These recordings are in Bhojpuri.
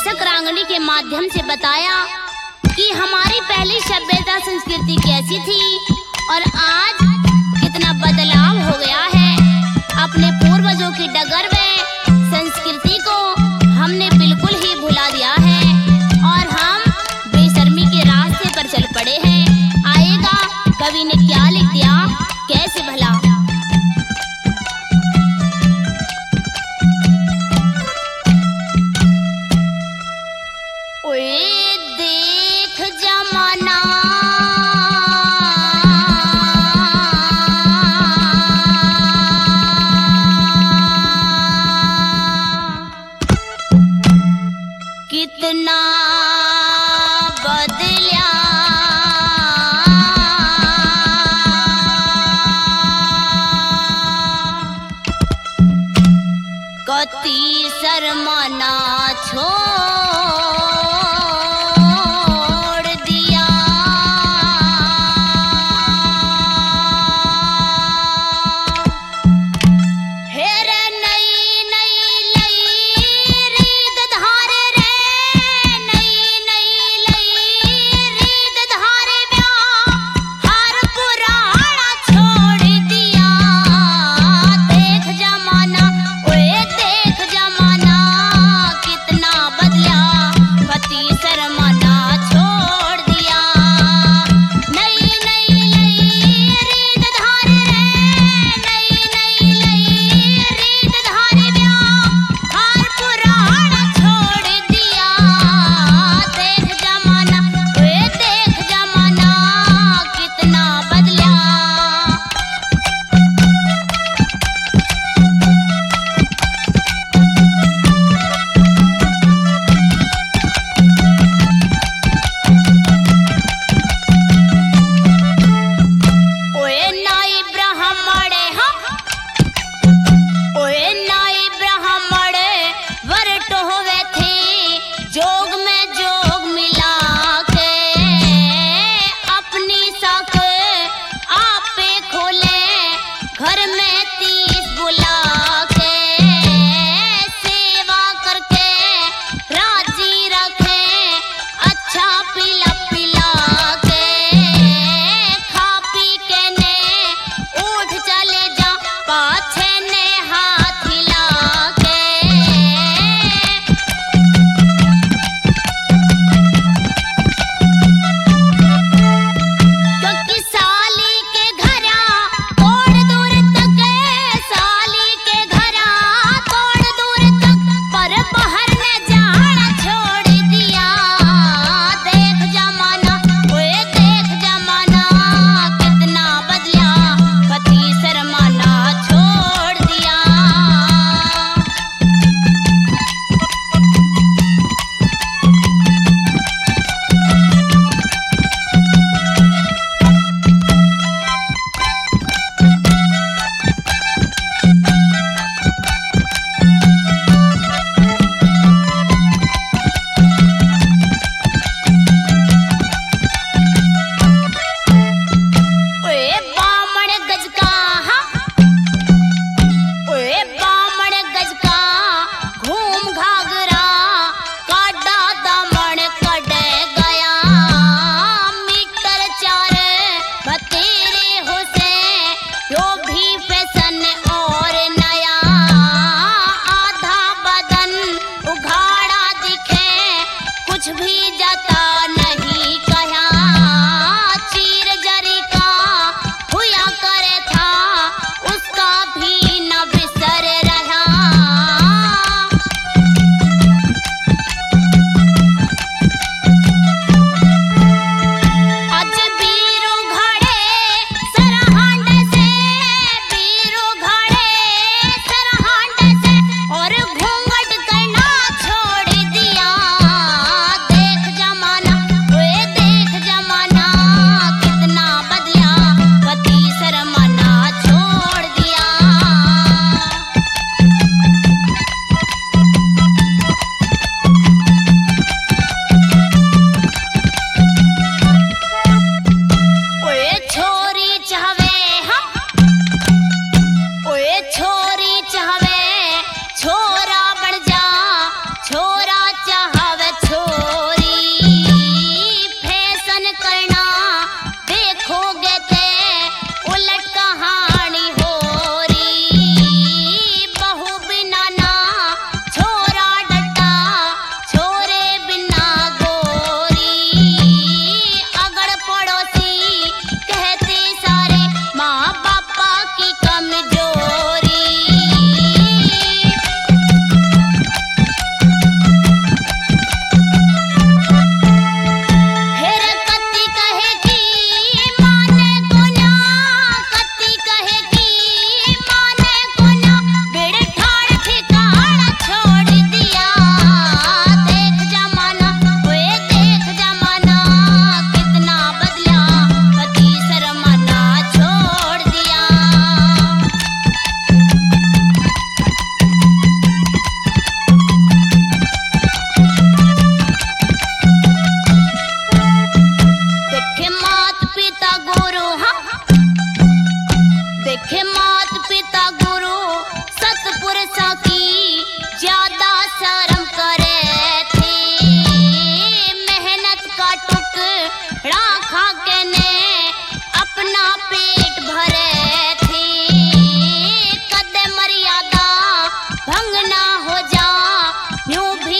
बेशक रांगनी के माध्यम से बताया कि हमारी पहली सभ्यता संस्कृति कैसी थी और आज कितना बदलाव हो गया है। अपने पूर्वजों की डगर में संस्कृति को हमने बिल्कुल ही भुला दिया है और हम बेशर्मी के रास्ते पर चल पड़े हैं। आएगा कवि ने क्या लिख दिया, कैसे भला। ओए देख जमाना कितना बदला, कति शर्माना छोड़ दिया। हेरे नई नई लई रीत धारे रे, नई नई लई रीत धारे ब्याह हर पुराना छोड़ दिया। देख जमाना, ओए देख जमाना कितना बदला, पति शर्माना छोड़ दिया। नई नई लई रीत धारे रे, नई नई लई रीत धारे ब्याह हर पुराना छोड़ दिया। देख जमाना, ओए देख जमाना कितना बदला। ओए नाई ब्राह्मण हम, ओए नाई ब्राह्मण वरट होवे थे, जोग में जोग मिला के अपनी साख आपे खोले, घर में 30 बुला के सेवा करके राजी रखे, अच्छा पिला पिला के खा पी के ने उठ चले जा, पाछे ने हाथ हिला के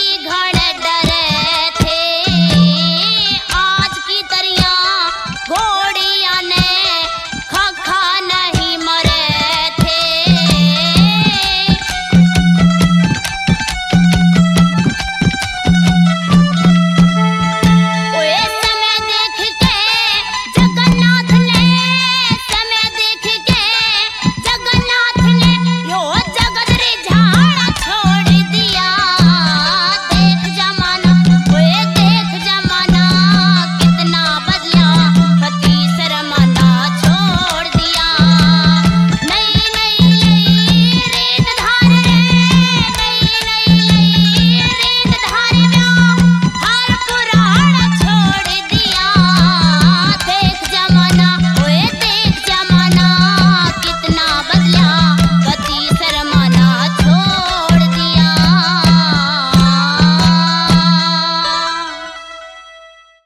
भी घड़